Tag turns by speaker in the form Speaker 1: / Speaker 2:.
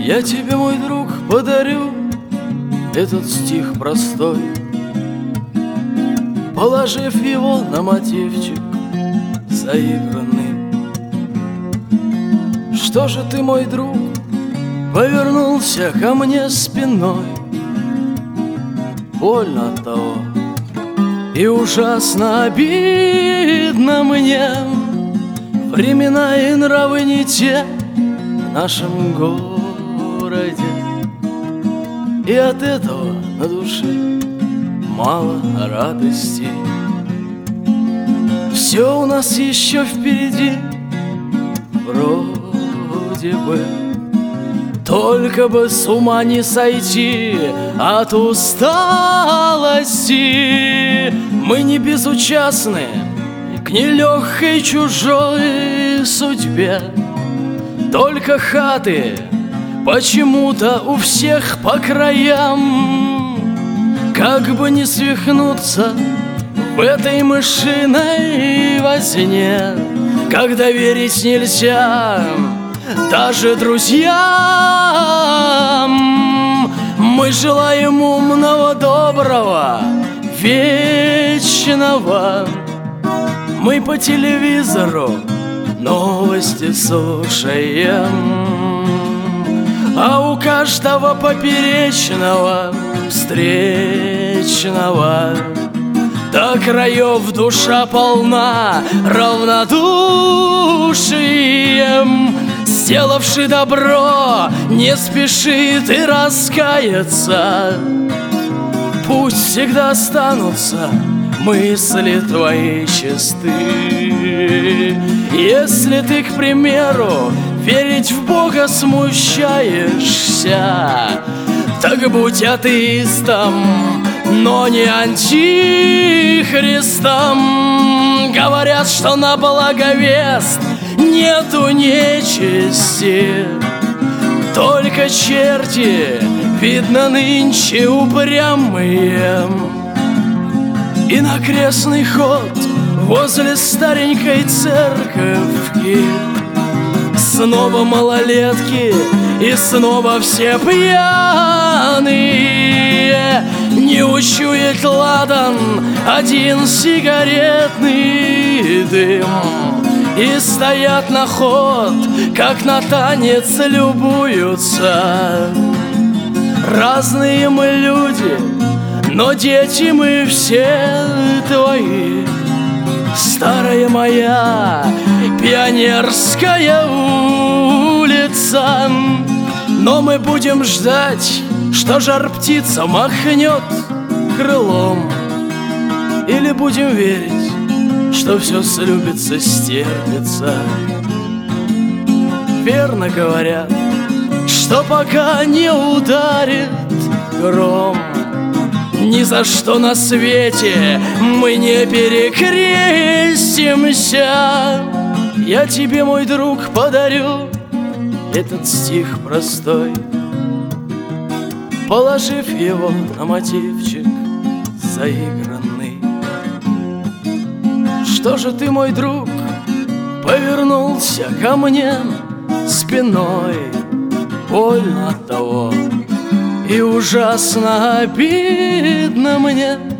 Speaker 1: Я тебе, мой друг, подарю этот стих простой, положив его на мотивчик заигранный. Что же ты, мой друг, повернулся ко мне спиной? Больно от того и ужасно обидно мне. Времена и нравы не те в нашем городе, и от этого на душе мало радости. Все у нас еще впереди, вроде бы, только бы с ума не сойти от усталости. Мы не безучастны к нелегкой чужой судьбе, только хаты почему-то у всех по краям. Как бы не свихнуться в этой мышиной возне, когда верить нельзя даже друзьям. Мы желаем умного, доброго, вечного. Мы по телевизору новости слушаем, а у каждого поперечного встречного до краев душа полна равнодушием. Сделавший добро не спешит и раскаяться. Пусть всегда останутся мысли твои чисты. Если ты, к примеру, верить в Бога смущаешься, так будь атеистом, но не антихристом. Говорят, что на благовест нету нечисти, только черти, видно, нынче упрямые. И на крестный ход возле старенькой церковки снова малолетки и снова все пьяные. Не учуять ладан один сигаретный дым, и стоят на ход, как на танец любуются. Разные мы люди, но дети мы все твои. Старая моя пионерская улица, но мы будем ждать, что жар-птица махнет крылом. Или будем верить, что все слюбится, стерпится. Верно говорят, что пока не ударит гром, ни за что на свете мы не перекрестимся. Я тебе, мой друг, подарю этот стих простой, положив его на мотивчик заигранный. Что же ты, мой друг, повернулся ко мне спиной? Больно от того и ужасно обидно мне.